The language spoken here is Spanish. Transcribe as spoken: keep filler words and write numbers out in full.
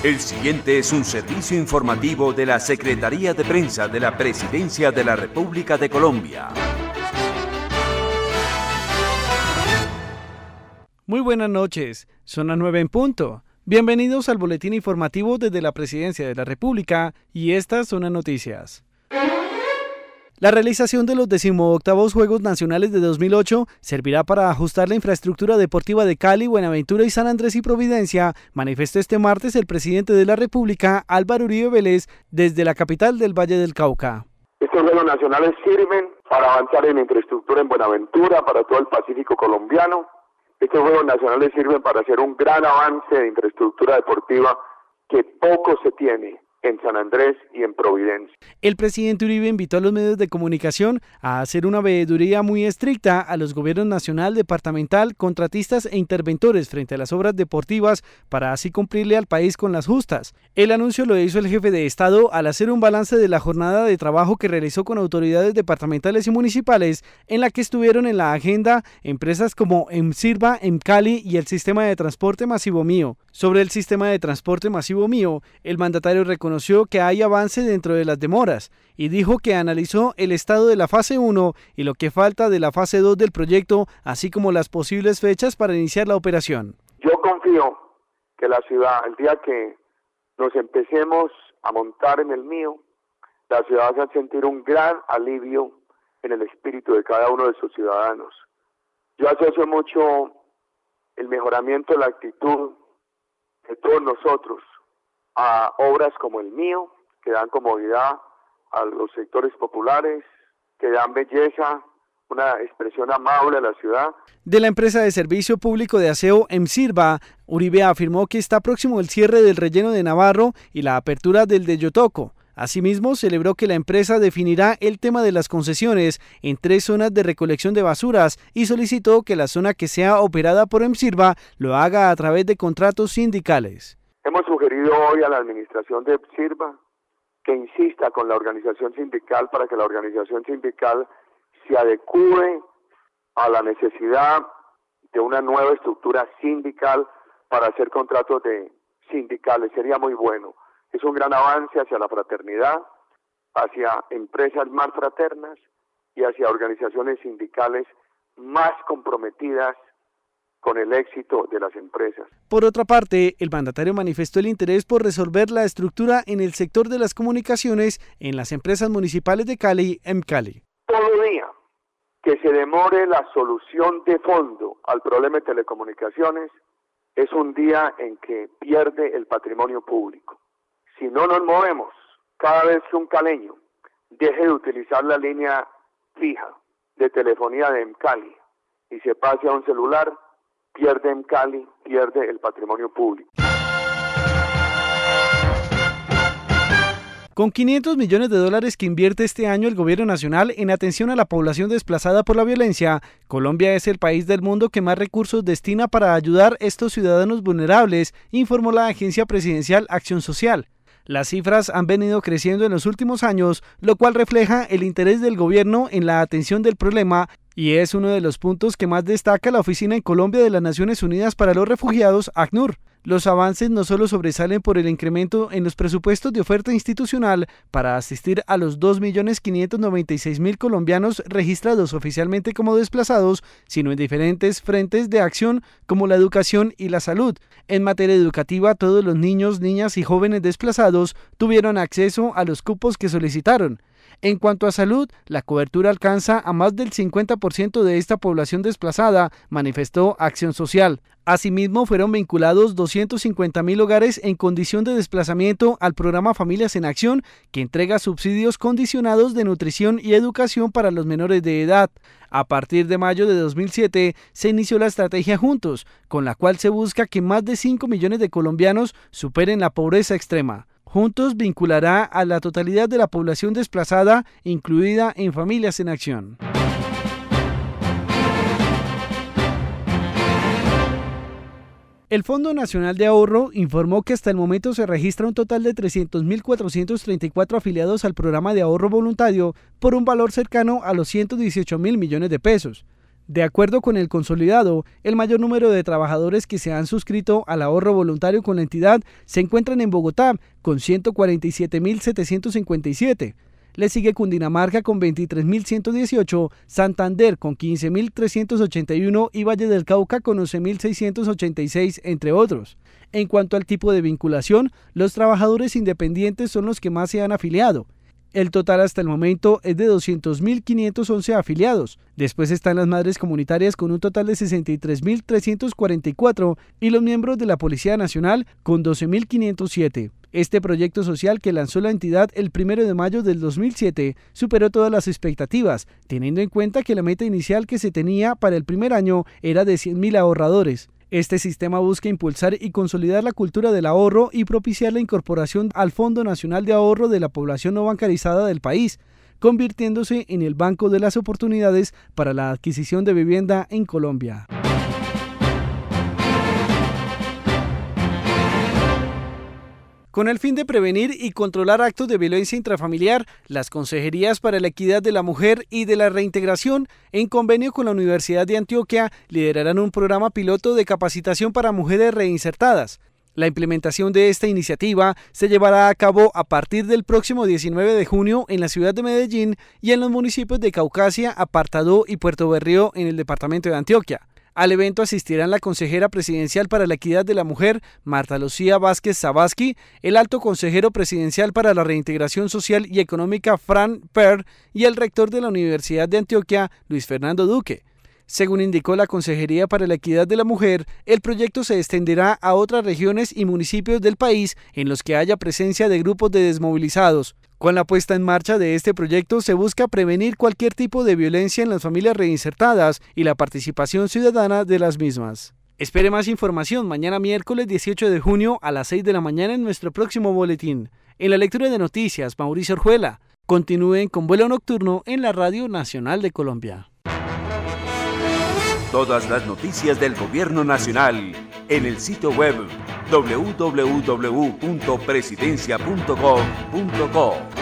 El siguiente es un servicio informativo de la Secretaría de Prensa de la Presidencia de la República de Colombia. Muy buenas noches, son las nueve en punto. Bienvenidos al boletín informativo desde la Presidencia de la República y estas son las noticias. La realización de los decimoctavos Juegos Nacionales de dos mil ocho servirá para ajustar la infraestructura deportiva de Cali, Buenaventura y San Andrés y Providencia, manifestó este martes el presidente de la República, Álvaro Uribe Vélez, desde la capital del Valle del Cauca. Estos Juegos Nacionales sirven para avanzar en infraestructura en Buenaventura, para todo el Pacífico colombiano. Estos Juegos Nacionales sirven para hacer un gran avance de infraestructura deportiva que poco se tiene en San Andrés y en Providencia. El presidente Uribe invitó a los medios de comunicación a hacer una veeduría muy estricta a los gobiernos nacional, departamental, contratistas e interventores frente a las obras deportivas para así cumplirle al país con las justas. El anuncio lo hizo el jefe de Estado al hacer un balance de la jornada de trabajo que realizó con autoridades departamentales y municipales, en la que estuvieron en la agenda empresas como EMSIRVA, EMCALI y el Sistema de Transporte Masivo Mío. Sobre el Sistema de Transporte Masivo Mío, el mandatario reconoció Reconoció que hay avance dentro de las demoras y dijo que analizó el estado de la fase uno y lo que falta de la fase dos del proyecto, así como las posibles fechas para iniciar la operación. Yo confío que la ciudad, el día que nos empecemos a montar en el mío, la ciudad va a sentir un gran alivio en el espíritu de cada uno de sus ciudadanos. Yo asocio mucho el mejoramiento de la actitud de todos nosotros a obras como el mío, que dan comodidad a los sectores populares, que dan belleza, una expresión amable a la ciudad. De la empresa de servicio público de aseo EMSIRVA, Uribe afirmó que está próximo el cierre del relleno de Navarro y la apertura del de Yotoco. Asimismo, celebró que la empresa definirá el tema de las concesiones en tres zonas de recolección de basuras y solicitó que la zona que sea operada por EMSIRVA lo haga a través de contratos sindicales. Hemos sugerido hoy a la administración de EMSIRVA que insista con la organización sindical para que la organización sindical se adecue a la necesidad de una nueva estructura sindical para hacer contratos de sindicales. Sería muy bueno. Es un gran avance hacia la fraternidad, hacia empresas más fraternas y hacia organizaciones sindicales más comprometidas con el éxito de las empresas. Por otra parte, el mandatario manifestó el interés por resolver la estructura en el sector de las comunicaciones en las empresas municipales de Cali, EMCALI. Todo día que se demore la solución de fondo al problema de telecomunicaciones es un día en que pierde el patrimonio público. Si no nos movemos, cada vez que un caleño deje de utilizar la línea fija de telefonía de EMCALI y se pase a un celular, pierde EMCALI, pierde el patrimonio público. Con quinientos millones de dólares que invierte este año el gobierno nacional en atención a la población desplazada por la violencia, Colombia es el país del mundo que más recursos destina para ayudar a estos ciudadanos vulnerables, informó la agencia presidencial Acción Social. Las cifras han venido creciendo en los últimos años, lo cual refleja el interés del gobierno en la atención del problema y es uno de los puntos que más destaca la Oficina en Colombia de las Naciones Unidas para los Refugiados, ACNUR. Los avances no solo sobresalen por el incremento en los presupuestos de oferta institucional para asistir a los dos millones quinientos noventa y seis mil colombianos registrados oficialmente como desplazados, sino en diferentes frentes de acción como la educación y la salud. En materia educativa, todos los niños, niñas y jóvenes desplazados tuvieron acceso a los cupos que solicitaron. En cuanto a salud, la cobertura alcanza a más del cincuenta por ciento de esta población desplazada, manifestó Acción Social. Asimismo, fueron vinculados doscientos cincuenta mil hogares en condición de desplazamiento al programa Familias en Acción, que entrega subsidios condicionados de nutrición y educación para los menores de edad. A partir de mayo de dos mil siete, se inició la estrategia Juntos, con la cual se busca que más de cinco millones de colombianos superen la pobreza extrema. Juntos vinculará a la totalidad de la población desplazada, incluida en Familias en Acción. El Fondo Nacional de Ahorro informó que hasta el momento se registra un total de trescientos mil cuatrocientos treinta y cuatro afiliados al programa de ahorro voluntario por un valor cercano a los ciento dieciocho mil millones de pesos. De acuerdo con el consolidado, el mayor número de trabajadores que se han suscrito al ahorro voluntario con la entidad se encuentran en Bogotá, con ciento cuarenta y siete mil setecientos cincuenta y siete. Le sigue Cundinamarca con veintitrés mil ciento dieciocho, Santander con quince mil trescientos ochenta y uno y Valle del Cauca con once mil seiscientos ochenta y seis, entre otros. En cuanto al tipo de vinculación, los trabajadores independientes son los que más se han afiliado. El total hasta el momento es de doscientos mil quinientos once afiliados. Después están las madres comunitarias con un total de sesenta y tres mil trescientos cuarenta y cuatro y los miembros de la Policía Nacional con doce mil quinientos siete. Este proyecto social que lanzó la entidad el primero de mayo del dos mil siete superó todas las expectativas, teniendo en cuenta que la meta inicial que se tenía para el primer año era de cien mil ahorradores. Este sistema busca impulsar y consolidar la cultura del ahorro y propiciar la incorporación al Fondo Nacional de Ahorro de la población no bancarizada del país, convirtiéndose en el banco de las oportunidades para la adquisición de vivienda en Colombia. Con el fin de prevenir y controlar actos de violencia intrafamiliar, las Consejerías para la Equidad de la Mujer y de la Reintegración, en convenio con la Universidad de Antioquia, liderarán un programa piloto de capacitación para mujeres reinsertadas. La implementación de esta iniciativa se llevará a cabo a partir del próximo diecinueve de junio en la ciudad de Medellín y en los municipios de Caucasia, Apartadó y Puerto Berrío en el departamento de Antioquia. Al evento asistirán la consejera presidencial para la Equidad de la Mujer, Marta Lucía Vázquez Zabaski, el alto consejero presidencial para la Reintegración Social y Económica, Fran Per, y el rector de la Universidad de Antioquia, Luis Fernando Duque. Según indicó la Consejería para la Equidad de la Mujer, el proyecto se extenderá a otras regiones y municipios del país en los que haya presencia de grupos de desmovilizados. Con la puesta en marcha de este proyecto se busca prevenir cualquier tipo de violencia en las familias reinsertadas y la participación ciudadana de las mismas. Espere más información mañana miércoles dieciocho de junio a las seis de la mañana en nuestro próximo boletín. En la lectura de noticias, Mauricio Orjuela. Continúen con Vuelo Nocturno en la Radio Nacional de Colombia. Todas las noticias del Gobierno Nacional en el sitio web doble u doble u doble u punto presidencia punto gov punto co.